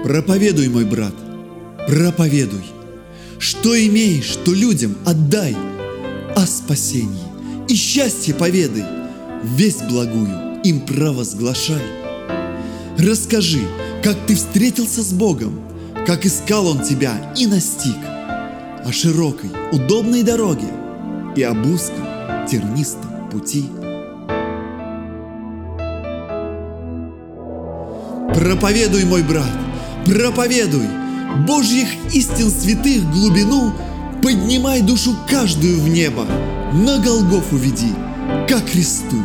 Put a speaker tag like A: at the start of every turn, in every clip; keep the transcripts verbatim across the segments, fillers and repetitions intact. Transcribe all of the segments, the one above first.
A: Проповедуй, мой брат, проповедуй. Что имеешь, то людям отдай. О спасении и счастье поведай. Весть благую им провозглашай. Расскажи, как ты встретился с Богом, как искал Он тебя и настиг, о широкой, удобной дороге и об узком, тернистом пути. Проповедуй, мой брат, проповедуй Божьих истин святых глубину, поднимай душу каждую в небо, на Голгофу веди, ко кресту.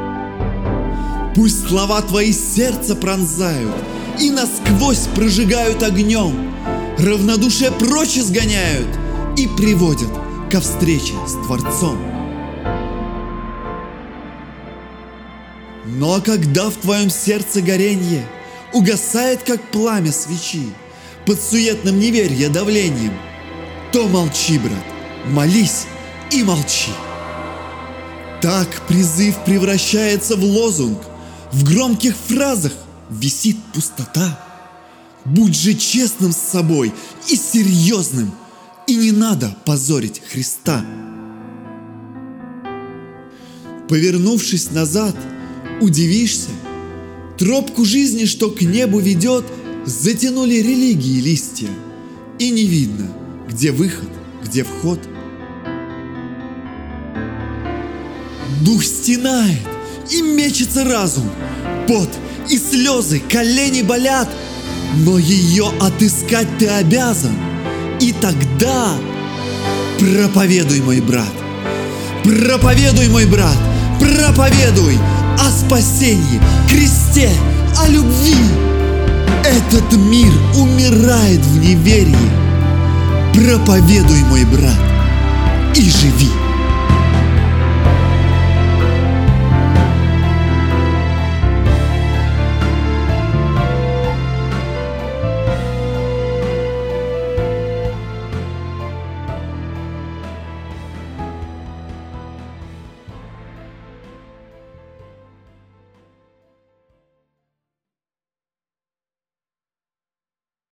A: Пусть слова твои сердце пронзают и насквозь прожигают огнем, равнодушие прочь изгоняют и приводят ко встрече с Творцом. Но когда в твоем сердце горенье угасает, как пламя свечи, под суетным неверья давлением, то молчи, брат, молись и молчи. Так призыв превращается в лозунг, в громких фразах висит пустота. Будь же честным с собой и серьезным, и не надо позорить Христа. Повернувшись назад, удивишься, тропку жизни, что к небу ведет, затянули религии листья, и не видно, где выход, где вход. Дух стенает, и мечется разум, пот и слезы, колени болят, но ее отыскать ты обязан, и тогда проповедуй, мой брат, проповедуй, мой брат, проповедуй о спасении, кресте, о любви. Этот мир умирает в неверии. Проповедуй, мой брат, и живи.